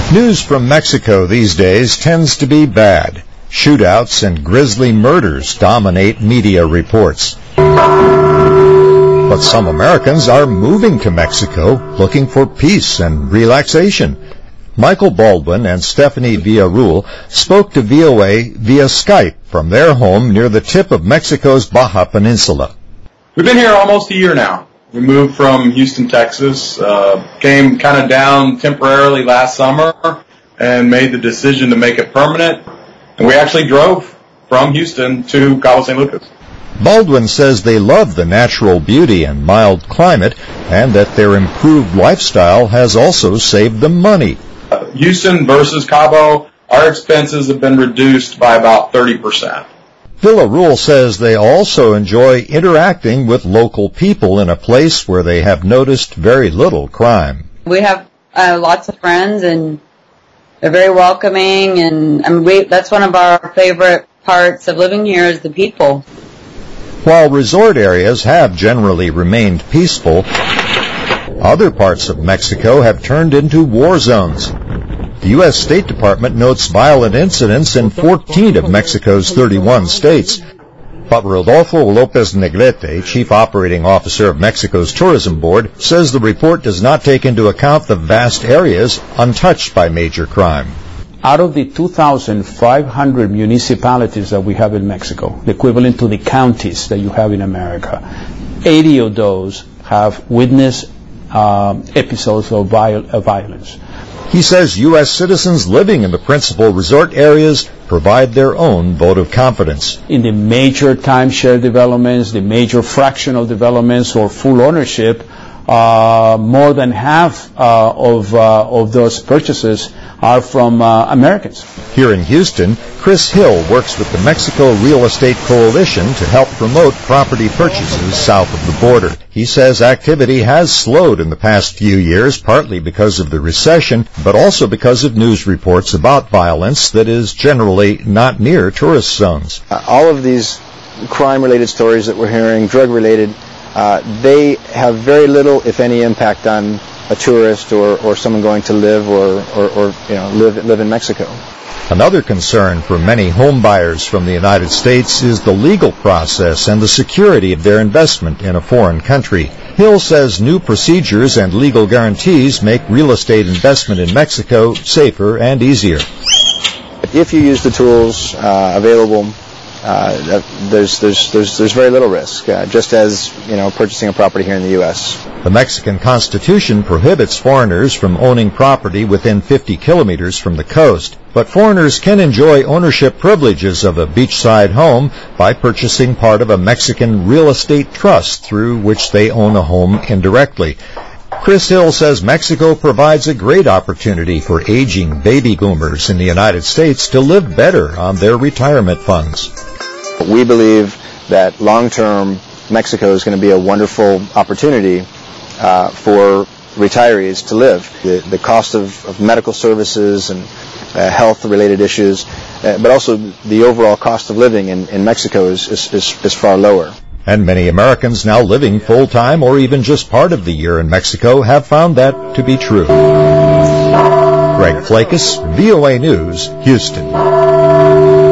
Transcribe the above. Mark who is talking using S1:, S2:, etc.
S1: News from Mexico these days tends to be bad. Shootouts and grisly murders dominate media reports. But some Americans are moving to Mexico looking for peace and relaxation. Michael Baldwin and Stephanie Villarreal spoke to VOA via Skype from their home near the tip of Mexico's Baja Peninsula.
S2: We've been here almost a year now. We moved from Houston, Texas, came kind of down temporarily last summer and made the decision to make it permanent. And we actually drove from Houston to Cabo San Lucas.
S1: Baldwin says they love the natural beauty and mild climate and that their improved lifestyle has also saved them money.
S2: Houston versus Cabo, our expenses have been reduced by about 30%.
S1: Villarreal says they also enjoy interacting with local people in a place where they have noticed very little crime.
S3: We have lots of friends, and they're very welcoming, and that's one of our favorite parts of living here is the people.
S1: While resort areas have generally remained peaceful, other parts of Mexico have turned into war zones. The U.S. State Department notes violent incidents in 14 of Mexico's 31 states. But Rodolfo Lopez Negrete, Chief Operating Officer of Mexico's Tourism Board, says the report does not take into account the vast areas untouched by major crime.
S4: Out of the 2,500 municipalities that we have in Mexico, the equivalent to the counties that you have in America, 80 of those have witnessed episodes of violence.
S1: He says U.S. citizens living in the principal resort areas provide their own vote of confidence.
S4: In the major timeshare developments, the major fractional developments or full ownership, more than half of those purchases are from Americans.
S1: Here in Houston, Chris Hill works with the Mexico Real Estate Coalition to help promote property purchases south of the border. He says activity has slowed in the past few years, partly because of the recession, but also because of news reports about violence that is generally not near tourist zones.
S5: All of these crime-related stories that we're hearing, drug-related, they have very little, if any, impact on a tourist or someone going to live or live in Mexico.
S1: Another concern for many home buyers from the United States is the legal process and the security of their investment in a foreign country. Hill says new procedures and legal guarantees make real estate investment in Mexico safer and easier.
S5: If you use the tools available, there's very little risk, just as purchasing a property here in the U.S.
S1: The Mexican Constitution prohibits foreigners from owning property within 50 kilometers from the coast, but foreigners can enjoy ownership privileges of a beachside home by purchasing part of a Mexican real estate trust through which they own a home indirectly. Chris Hill says Mexico provides a great opportunity for aging baby boomers in the United States to live better on their retirement funds.
S5: We believe that long-term Mexico is going to be a wonderful opportunity for retirees to live. The cost of medical services and health-related issues, but also the overall cost of living in Mexico is far lower.
S1: And many Americans now living full-time or even just part of the year in Mexico have found that to be true. Greg Flakus, VOA News, Houston.